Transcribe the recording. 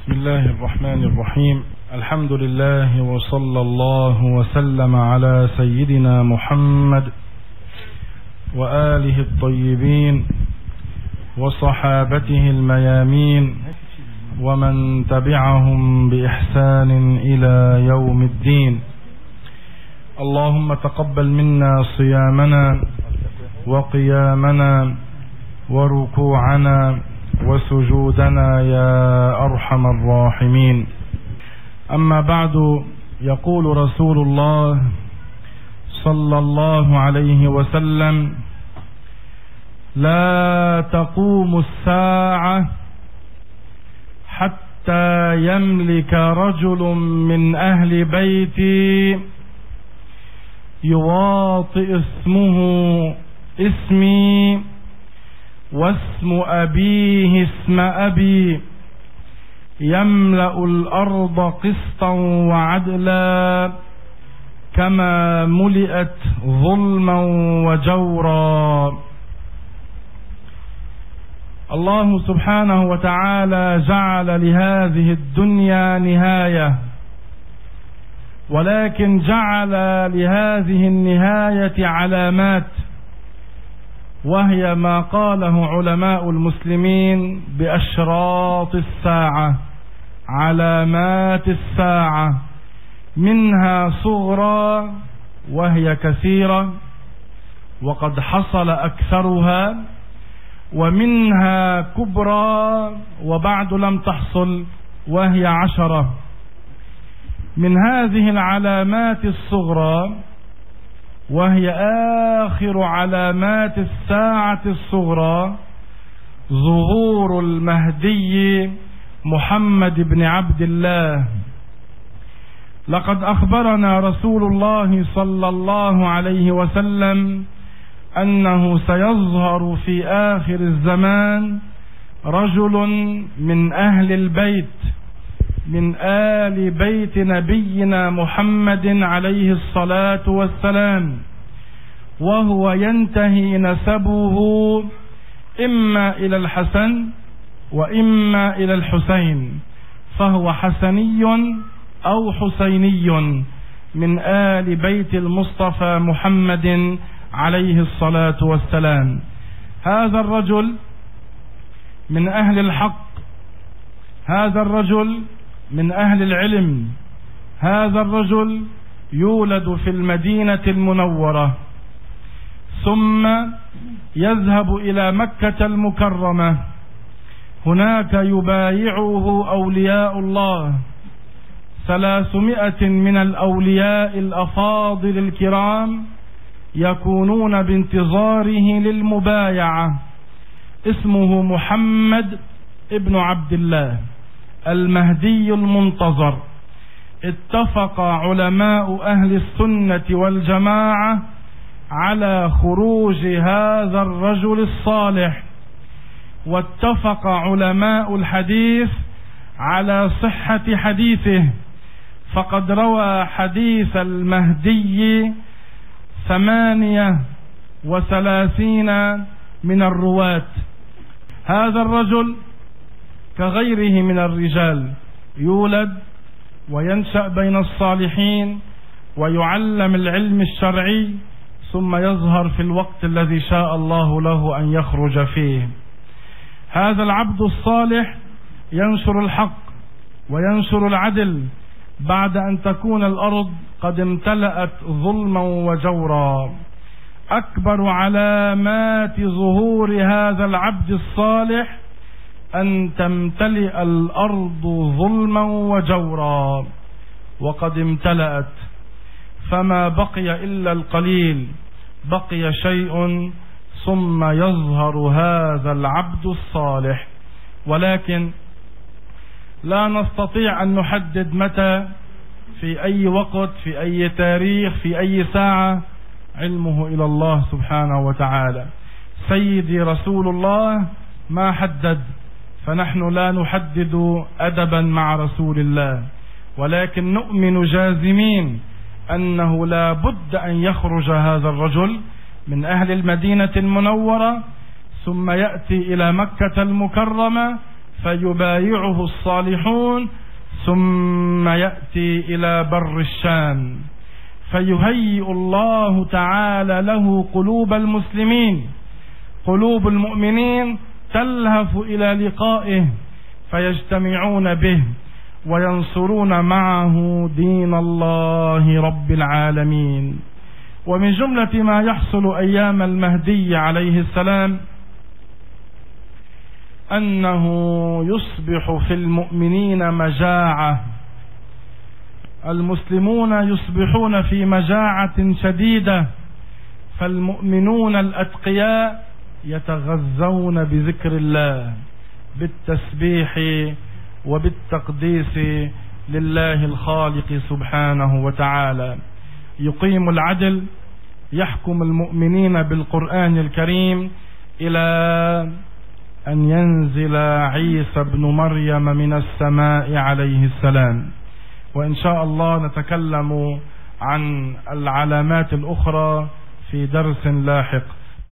بسم الله الرحمن الرحيم. الحمد لله وصلى الله وسلم على سيدنا محمد وآله الطيبين وصحابته الميامين ومن تبعهم بإحسان إلى يوم الدين. اللهم تقبل منا صيامنا وقيامنا وركوعنا وسجودنا يا أرحم الراحمين. أما بعد، يقول رسول الله صلى الله عليه وسلم: لا تقوم الساعة حتى يملك رجل من أهل بيتي يواطئ اسمه اسمي واسم أبيه اسم أبي، يملأ الأرض قسطا وعدلا كما ملئت ظلما وجورا. الله سبحانه وتعالى جعل لهذه الدنيا نهاية، ولكن جعل لهذه النهاية علامات، وهي ما قاله علماء المسلمين بأشراط الساعة، علامات الساعة، منها صغرى وهي كثيرة وقد حصل أكثرها، ومنها كبرى وبعد لم تحصل وهي 10. من هذه العلامات الصغرى، وهي آخر علامات الساعة الصغرى، ظهور المهدي محمد بن عبد الله. لقد أخبرنا رسول الله صلى الله عليه وسلم أنه سيظهر في آخر الزمان رجل من أهل البيت، من آل بيت نبينا محمد عليه الصلاة والسلام، وهو ينتهي نسبه إما إلى الحسن وإما إلى الحسين، فهو حسني أو حسيني من آل بيت المصطفى محمد عليه الصلاة والسلام. هذا الرجل من أهل الحق، هذا الرجل من أهل العلم، هذا الرجل يولد في المدينة المنورة، ثم يذهب إلى مكة المكرمة، هناك يبايعه أولياء الله، 300 من الأولياء الأفاضل الكرام يكونون بانتظاره للمبايعة. اسمه محمد ابن عبد الله المهدي المنتظر. اتفق علماء أهل السنة والجماعة على خروج هذا الرجل الصالح، واتفق علماء الحديث على صحة حديثه، فقد روى حديث المهدي 38 من الرواة. هذا الرجل كغيره من الرجال يولد وينشأ بين الصالحين ويعلم العلم الشرعي، ثم يظهر في الوقت الذي شاء الله له أن يخرج فيه. هذا العبد الصالح ينشر الحق وينشر العدل بعد أن تكون الأرض قد امتلأت ظلما وجورا. أكبر علامات ظهور هذا العبد الصالح أن تمتلئ الأرض ظلما وجورا، وقد امتلأت، فما بقي إلا القليل، بقي شيء ثم يظهر هذا العبد الصالح. ولكن لا نستطيع أن نحدد متى، في أي وقت، في أي تاريخ، في أي ساعة، علمه إلى الله سبحانه وتعالى. سيدي رسول الله ما حدد، فنحن لا نحدد أدبا مع رسول الله، ولكن نؤمن جازمين أنه لا بد أن يخرج هذا الرجل من أهل المدينة المنورة، ثم يأتي إلى مكة المكرمة فيبايعه الصالحون، ثم يأتي إلى بر الشام فيهيئ الله تعالى له قلوب المسلمين، قلوب المؤمنين تلهف إلى لقائه، فيجتمعون به وينصرون معه دين الله رب العالمين. ومن جملة ما يحصل أيام المهدي عليه السلام أنه يصبح في المؤمنين مجاعة، المسلمون يصبحون في مجاعة شديدة، فالمؤمنون الأتقياء يتغذون بذكر الله بالتسبيح وبالتقديس لله الخالق سبحانه وتعالى. يقيم العدل، يحكم المؤمنين بالقرآن الكريم إلى أن ينزل عيسى بن مريم من السماء عليه السلام. وإن شاء الله نتكلم عن العلامات الأخرى في درس لاحق.